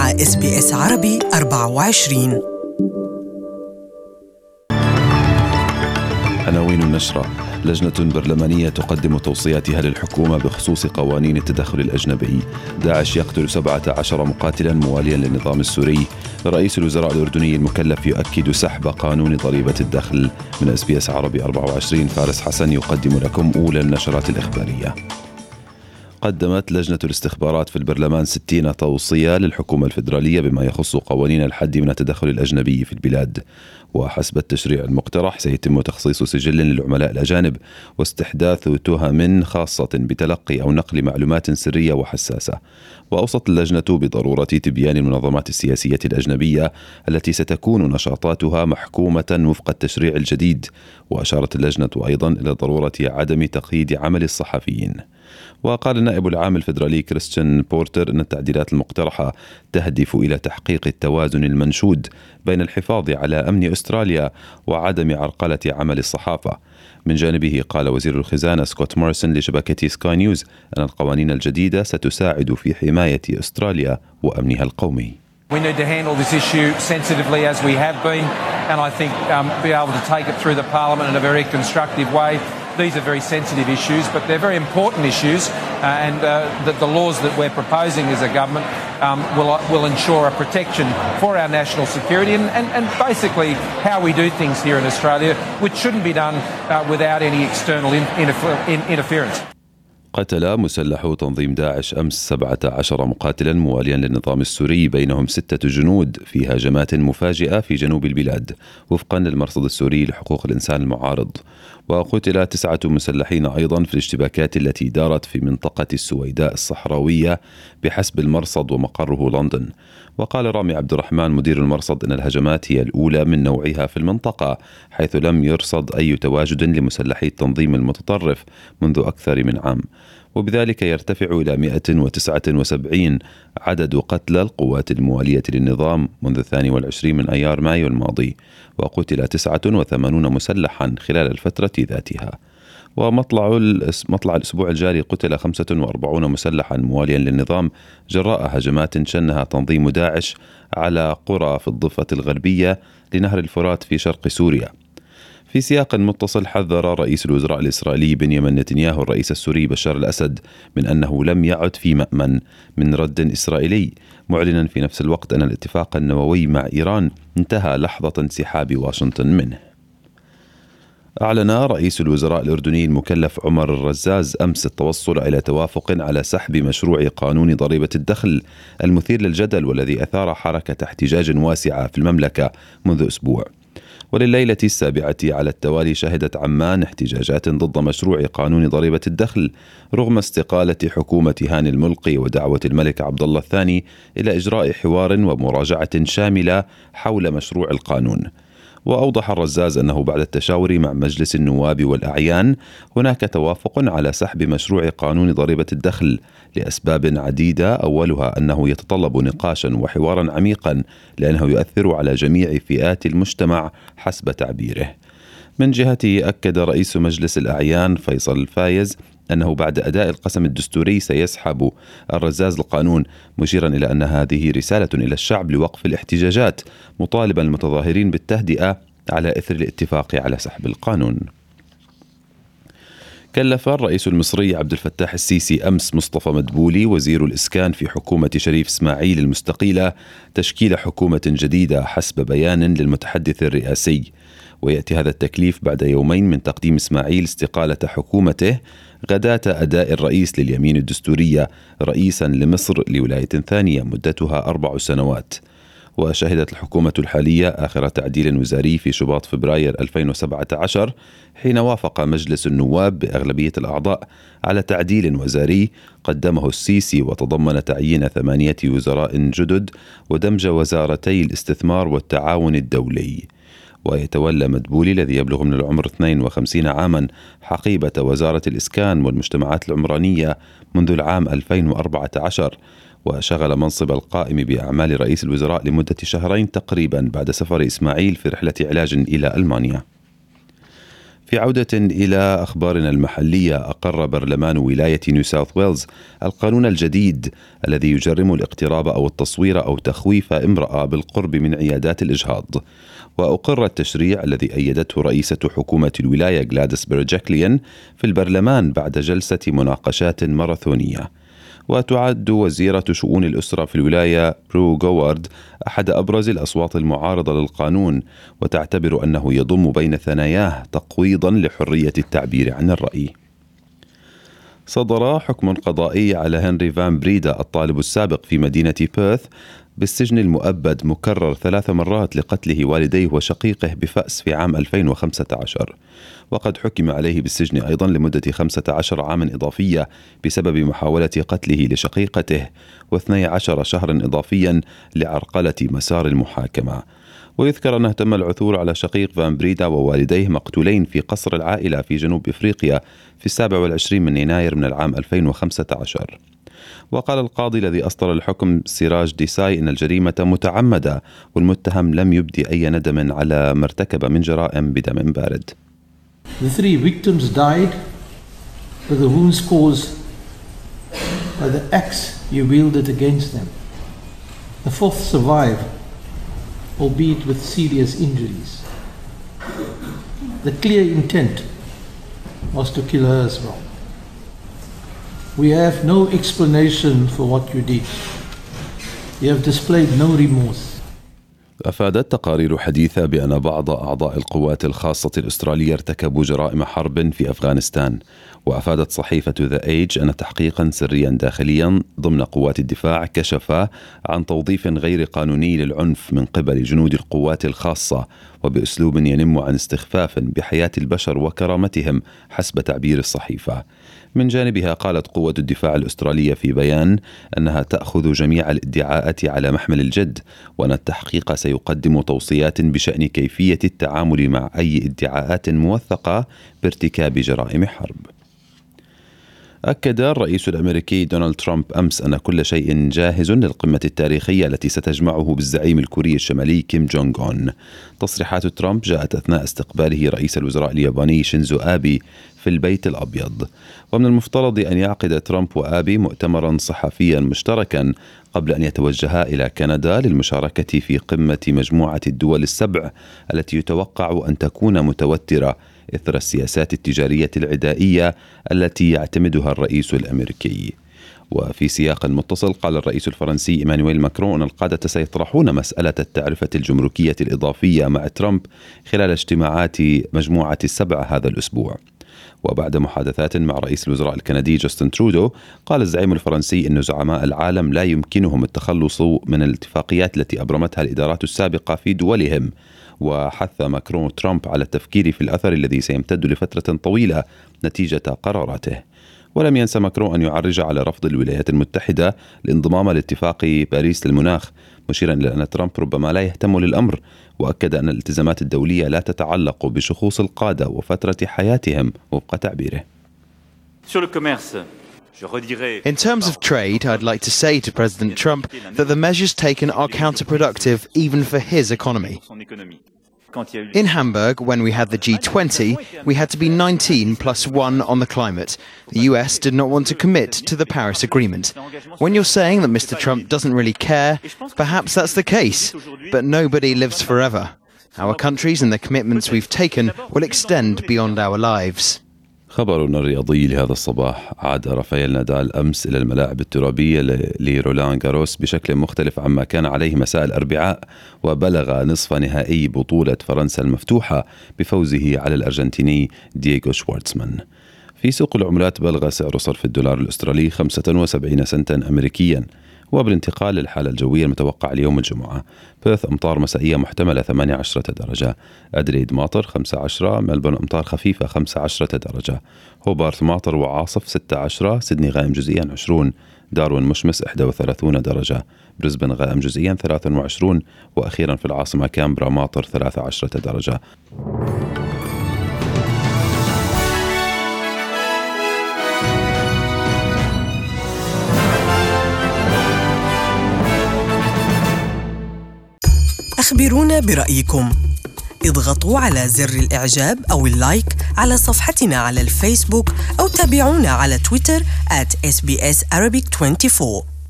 مع SBS عربي 24. عناوين النشرة: لجنة برلمانية تقدم توصياتها للحكومة بخصوص قوانين التدخل الأجنبي. داعش يقتل 17 مقاتلا مواليا للنظام السوري. رئيس الوزراء الأردني المكلف يؤكد سحب قانون ضريبة الدخل. من SBS عربي 24 فارس حسن يقدم لكم أولى النشرات الإخبارية. قدمت لجنة الاستخبارات في البرلمان 60 توصية للحكومة الفيدرالية بما يخص قوانين الحد من التدخل الأجنبي في البلاد. وحسب التشريع المقترح سيتم تخصيص سجل للعملاء الأجانب واستحداث تهم خاصة بتلقي أو نقل معلومات سرية وحساسة. وأوصت اللجنة بضرورة تبيان المنظمات السياسية الأجنبية التي ستكون نشاطاتها محكومة وفق التشريع الجديد. وأشارت اللجنة أيضا إلى ضرورة عدم تقييد عمل الصحفيين. وقال النائب العام الفيدرالي كريستيان بورتر أن التعديلات المقترحة تهدف إلى تحقيق التوازن المنشود بين الحفاظ على أمن أستراليا وعدم عرقلة عمل الصحافة. من جانبه قال وزير الخزانة سكوت موريسون لشبكة سكاي نيوز أن القوانين الجديدة ستساعد في حماية أستراليا وأمنها القومي. We need to handle this issue sensitively as we have been, and I think be able to take it through the Parliament in a very constructive way. These are very sensitive issues, but they're very important issues, and the laws that we're proposing as a government will ensure a protection for our national security and basically how we do things here in Australia, which shouldn't be done without any external interference. قتل مسلحو تنظيم داعش أمس 17 مقاتلا مواليا للنظام السوري، بينهم 6 جنود في هجمات مفاجئة في جنوب البلاد وفقا للمرصد السوري لحقوق الإنسان المعارض. وقتل 9 مسلحين أيضا في الاشتباكات التي دارت في منطقة السويداء الصحراوية بحسب المرصد ومقره لندن. وقال رامي عبد الرحمن مدير المرصد أن الهجمات هي الأولى من نوعها في المنطقة، حيث لم يرصد أي تواجد لمسلحي التنظيم المتطرف منذ أكثر من عام، وبذلك يرتفع إلى 179 عدد قتلى القوات الموالية للنظام منذ 22 من أيار مايو الماضي. وقتل 89 مسلحا خلال الفترة ذاتها. ومطلع الأسبوع الجاري قتل 45 مسلحا مواليا للنظام جراء هجمات شنها تنظيم داعش على قرى في الضفة الغربية لنهر الفرات في شرق سوريا. في سياق متصل حذر رئيس الوزراء الإسرائيلي بنيامين نتنياهو الرئيس السوري بشار الأسد من أنه لم يعد في مأمن من رد إسرائيلي، معلنا في نفس الوقت أن الاتفاق النووي مع إيران انتهى لحظة انسحاب واشنطن منه. أعلن رئيس الوزراء الأردني المكلف عمر الرزاز أمس التوصل إلى توافق على سحب مشروع قانون ضريبة الدخل المثير للجدل والذي أثار حركة احتجاج واسعة في المملكة منذ أسبوع. ولليلة السابعة على التوالي شهدت عمان احتجاجات ضد مشروع قانون ضريبة الدخل رغم استقالة حكومة هاني الملقي ودعوة الملك عبد الله الثاني إلى إجراء حوار ومراجعة شاملة حول مشروع القانون. وأوضح الرزاز أنه بعد التشاور مع مجلس النواب والأعيان هناك توافق على سحب مشروع قانون ضريبة الدخل لأسباب عديدة، أولها أنه يتطلب نقاشا وحوارا عميقا لأنه يؤثر على جميع فئات المجتمع حسب تعبيره. من جهته أكد رئيس مجلس الأعيان فيصل الفايز أنه بعد أداء القسم الدستوري سيسحب الرزاز القانون، مشيرا إلى أن هذه رسالة إلى الشعب لوقف الاحتجاجات، مطالبا المتظاهرين بالتهدئة على إثر الاتفاق على سحب القانون. كلف الرئيس المصري عبد الفتاح السيسي أمس مصطفى مدبولي وزير الإسكان في حكومة شريف إسماعيل المستقيلة تشكيل حكومة جديدة حسب بيان للمتحدث الرئاسي. ويأتي هذا التكليف بعد يومين من تقديم إسماعيل استقالة حكومته غداة أداء الرئيس لليمين الدستورية رئيسا لمصر لولاية ثانية مدتها 4 سنوات. وشهدت الحكومة الحالية آخر تعديل وزاري في شباط فبراير 2017 حين وافق مجلس النواب بأغلبية الأعضاء على تعديل وزاري قدمه السيسي وتضمن تعيين 8 وزراء جدد ودمج وزارتي الاستثمار والتعاون الدولي. ويتولى مدبولي الذي يبلغ من العمر 52 عاما حقيبة وزارة الإسكان والمجتمعات العمرانية منذ العام 2014، وشغل منصب القائم بأعمال رئيس الوزراء لمدة 2 شهرين تقريبا بعد سفر إسماعيل في رحلة علاج إلى ألمانيا. في عودة إلى أخبارنا المحلية، أقر برلمان ولاية نيو ساوث ويلز القانون الجديد الذي يجرم الاقتراب أو التصوير أو تخويف امرأة بالقرب من عيادات الإجهاض. وأقر التشريع الذي أيدته رئيسة حكومة الولاية غلاديس بيرجكليان في البرلمان بعد جلسة مناقشات ماراثونية. وتعد وزيرة شؤون الأسرة في الولاية برو جوارد أحد أبرز الأصوات المعارضة للقانون، وتعتبر أنه يضم بين ثناياه تقويضا لحرية التعبير عن الرأي. صدر حكم قضائي على هنري فان بريدا الطالب السابق في مدينة بيرث بالسجن المؤبد مكرر 3 مرات لقتله والديه وشقيقه بفأس في عام 2015. وقد حكم عليه بالسجن أيضا لمدة 15 عاما إضافية بسبب محاولة قتله لشقيقته، و12 شهرا إضافيا لعرقلة مسار المحاكمة. ويذكر أنه تم العثور على شقيق فان بريدا ووالديه مقتولين في قصر العائلة في جنوب إفريقيا في 27 من يناير من العام 2015. وقال القاضي الذي أصدر الحكم سراج ديساي إن الجريمة متعمدة، والمتهم لم يبدي أي ندم على ما ارتكب من جرائم بدم بارد. The 3 victims died with the wounds caused by the axe you wielded against them. The 4th survived, albeit with serious injuries. The clear intent was to kill her as well. We have no explanation for what you did. You have displayed no remorse. أفادت تقارير حديثة بأن بعض أعضاء القوات الخاصة الأسترالية ارتكبوا جرائم حرب في أفغانستان. وأفادت صحيفة The Age أن تحقيقا سريا داخليا ضمن قوات الدفاع كشف عن توظيف غير قانوني للعنف من قبل جنود القوات الخاصة، وبأسلوب ينم عن استخفاف بحياة البشر وكرامتهم حسب تعبير الصحيفة. من جانبها قالت قوة الدفاع الأسترالية في بيان أنها تأخذ جميع الادعاءات على محمل الجد، وأن التحقيق سيقدم توصيات بشأن كيفية التعامل مع أي ادعاءات موثقة بارتكاب جرائم حرب. أكد الرئيس الأمريكي دونالد ترامب أمس أن كل شيء جاهز للقمة التاريخية التي ستجمعه بالزعيم الكوري الشمالي كيم جونغ أون. تصريحات ترامب جاءت أثناء استقباله رئيس الوزراء الياباني شينزو آبي في البيت الأبيض. ومن المفترض أن يعقد ترامب وآبي مؤتمرا صحفيا مشتركا قبل أن يتوجها إلى كندا للمشاركة في قمة مجموعة الدول ال7 التي يتوقع أن تكون متوترة إثر السياسات التجارية العدائية التي يعتمدها الرئيس الأمريكي. وفي سياق متصل قال الرئيس الفرنسي إيمانويل ماكرون أن القادة سيطرحون مسألة التعرفة الجمركية الإضافية مع ترامب خلال اجتماعات مجموعة ال7 هذا الأسبوع. وبعد محادثات مع رئيس الوزراء الكندي جاستن ترودو، قال الزعيم الفرنسي أن زعماء العالم لا يمكنهم التخلص من الاتفاقيات التي أبرمتها الإدارات السابقة في دولهم. وحث ماكرون ترامب على التفكير في الأثر الذي سيمتد لفترة طويلة نتيجة قراراته. ولم ينسى ماكرون أن يعرج على رفض الولايات المتحدة الانضمام لاتفاق باريس للمناخ، مشيرا إلى أن ترامب ربما لا يهتم للأمر. وأكد أن الالتزامات الدولية لا تتعلق بشخوص القادة وفترة حياتهم وفق تعبيره. In terms of trade, I'd like to say to President Trump that the measures taken are counterproductive even for his economy. In Hamburg, when we had the G20, we had to be 19+1 on the climate. The US did not want to commit to the Paris Agreement. When you're saying that Mr. Trump doesn't really care, perhaps that's the case, but nobody lives forever. Our countries and the commitments we've taken will extend beyond our lives. خبرنا الرياضي لهذا الصباح: عاد رافائيل نادال أمس إلى الملاعب الترابية لرولان غاروس بشكل مختلف عما كان عليه مساء الأربعاء، وبلغ نصف نهائي بطولة فرنسا المفتوحة بفوزه على الأرجنتيني دييغو شوارتزمان. في سوق العملات بلغ سعر صرف الدولار الأسترالي 75 سنتا أمريكيا. وبالانتقال للحالة الجوية المتوقع اليوم الجمعة: بيرث أمطار مسائية محتملة 18 درجة، أدريد ماطر 15، ملبورن أمطار خفيفة 15 درجة، هوبارت ماطر وعاصف 16، سيدني غائم جزئيا 20، داروين مشمس 31 درجة، بريسبن غائم جزئيا 23، وأخيرا في العاصمة كامبرا ماطر 13 درجة. أخبرونا برأيكم. اضغطوا على زر الإعجاب أو اللايك على صفحتنا على الفيسبوك أو تابعونا على تويتر @SBS Arabic 24.